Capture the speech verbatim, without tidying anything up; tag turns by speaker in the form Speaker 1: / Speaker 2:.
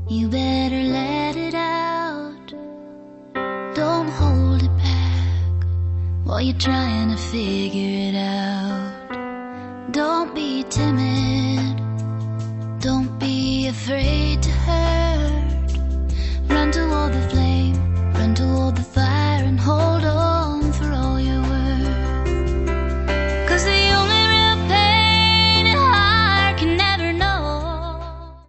Speaker 1: You better let it out. Don't hold it back while you're trying to figure it out. Don't be timid. Don't be afraid to hurt. Run toward the flame. Run toward the